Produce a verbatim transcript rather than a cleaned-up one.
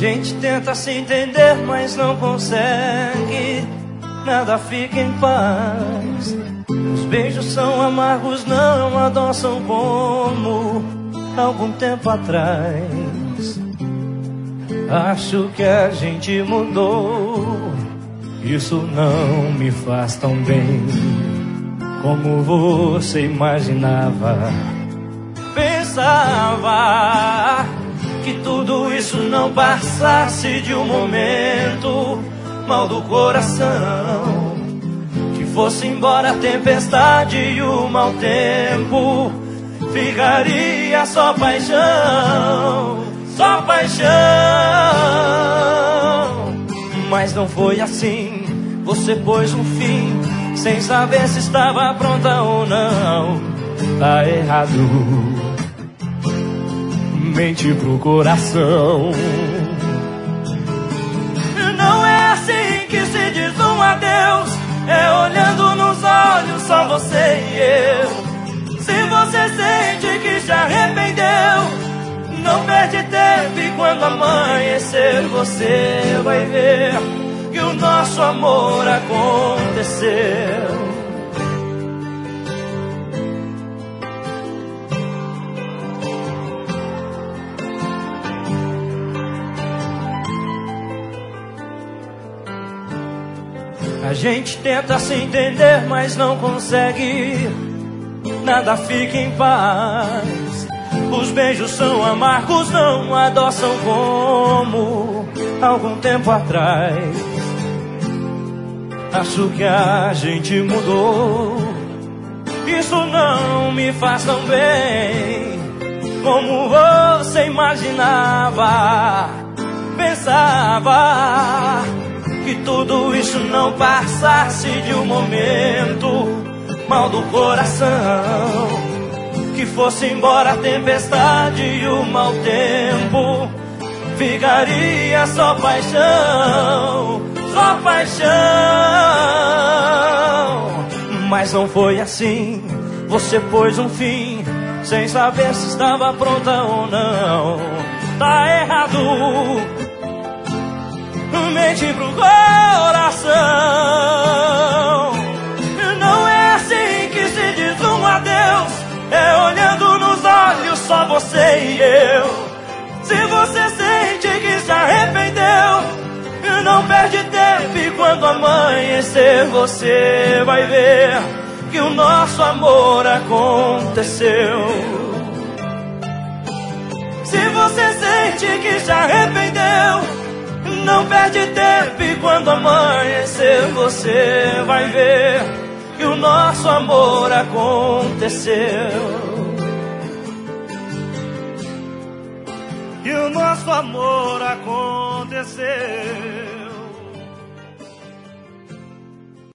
gente tenta se entender, mas não consegue. Nada fica em paz. Os beijos são amargos, não adoçam como algum tempo atrás. Acho que a gente mudou. Isso não me faz tão bem como você imaginava. Pensava que tudo isso não passasse de um momento mal do coração, que fosse embora a tempestade e o mau tempo, ficaria só paixão, só paixão. Mas não foi assim, você pôs um fim sem saber se estava pronta ou não. Tá errado, mente pro coração. Não é assim que se diz um adeus, é olhando nos olhos só você e eu. Se você sente que se arrependeu, não perde tempo e quando amanhecer você vai ver que o nosso amor aconteceu. A gente tenta se entender, mas não consegue. Nada fica em paz. Os beijos são amargos, não adoçam como algum tempo atrás. Acho que a gente mudou. Isso não me faz tão bem como você imaginava. Pensava que tudo isso não passasse de um momento mal do coração, que fosse embora a tempestade e o mau tempo, ficaria só paixão, só paixão. Mas não foi assim, você pôs um fim sem saber se estava pronta ou não. Tá errado, mente pro coração. Não é assim que se diz um adeus, é olhando nos olhos só você e eu. Se você sente que se arrependeu, não perde tempo e quando amanhecer você vai ver que o nosso amor aconteceu. Se você sente que se arrependeu, não perde tempo e quando amanhecer você vai ver que o nosso amor aconteceu. Que o nosso amor aconteceu.